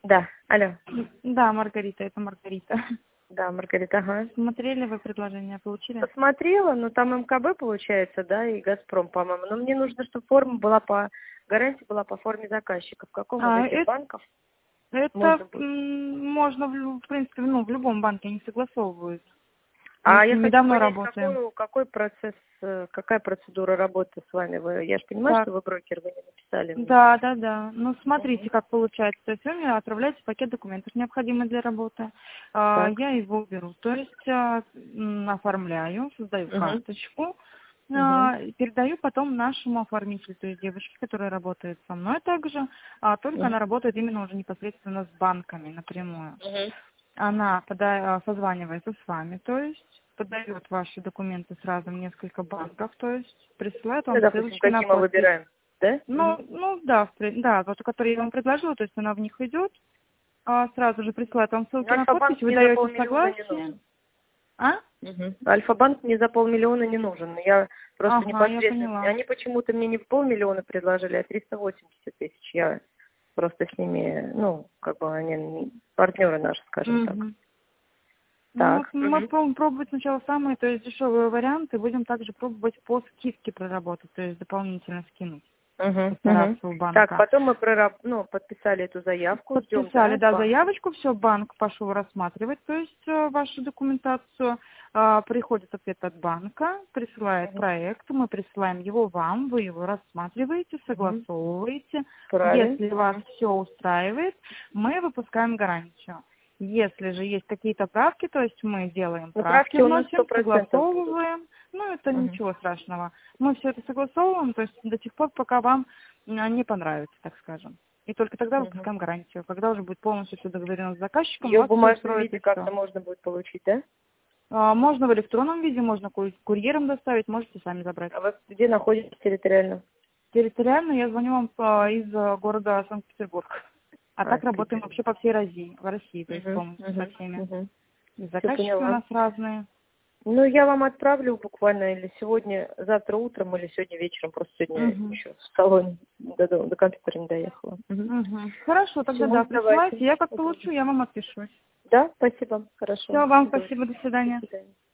Да, алло. Да, Маргарита, это Маргарита. Да, Маргарита, ага. Смотрели вы предложение, получили? Посмотрела, но там МКБ получается, да, и Газпром, по-моему. Но мне нужно, чтобы форма была гарантия была по форме заказчика. В каком из этих банков можно будет? Можно, в принципе, в любом банке они согласовывают. А Мы с я ними хочу давно понять, работаем. какой процесс, какая процедура работы с вами? Я же понимаю, Так. что вы брокер, вы не написали мне. Да. Ну, смотрите, как получается. То есть вы мне отправляете пакет документов, необходимый для работы. Так. Я его беру. То есть оформляю, создаю карточку, передаю потом нашему оформителю, то есть девушке, которая работает со мной также, только она работает именно уже непосредственно с банками напрямую. Она созванивается с вами, то есть подает ваши документы сразу в несколько банков, то есть присылает вам ссылочки на Какие мы подпись. выбираем, да? Да, вот, которые я вам предложила, то есть она в них идет, сразу же присылает вам ссылки на подпись, Альфа-банк вы мне за даете полмиллиона не согласие. нужен. Альфа-банк мне за полмиллиона не нужен. Я просто Я непосредственно... поняла. Они почему-то мне не полмиллиона предложили, а 380 тысяч. Я просто с ними, они партнеры наши, скажем так. Так. Мы будем пробовать сначала самые, то есть дешевые варианты, будем также пробовать по скидке проработать, то есть дополнительно скинуть. Постараться у банка. Так, потом мы подписали эту заявку. Подписали, заявочку, все, банк пошел рассматривать, то есть вашу документацию. Приходит ответ от банка, присылает проект, мы присылаем его вам, вы его рассматриваете, согласовываете. Если вас все устраивает, мы выпускаем гарантию. Если же есть какие-то правки, то есть мы делаем правки, вносим, согласовываем, это ничего страшного. Мы все это согласовываем, то есть до тех пор, пока вам не понравится, так скажем. И только тогда выпускаем гарантию, когда уже будет полностью все договорено с заказчиком. Ее в бумажном виде как-то можно будет получить, да? Можно в электронном виде, можно курьером доставить, можете сами забрать. А вы где находитесь территориально? Территориально я звоню вам из города Санкт-Петербург. Так работаем вообще по всей России, то есть полностью со всеми. Заказчики у нас разные. Я вам отправлю буквально или завтра утром, или сегодня вечером. Просто сегодня еще в салоне до компьютера не доехала. Хорошо, тогда присылайте. Я как получу, я вам отпишусь. Да, спасибо. Хорошо. Все, вам спасибо, до свидания. До свидания.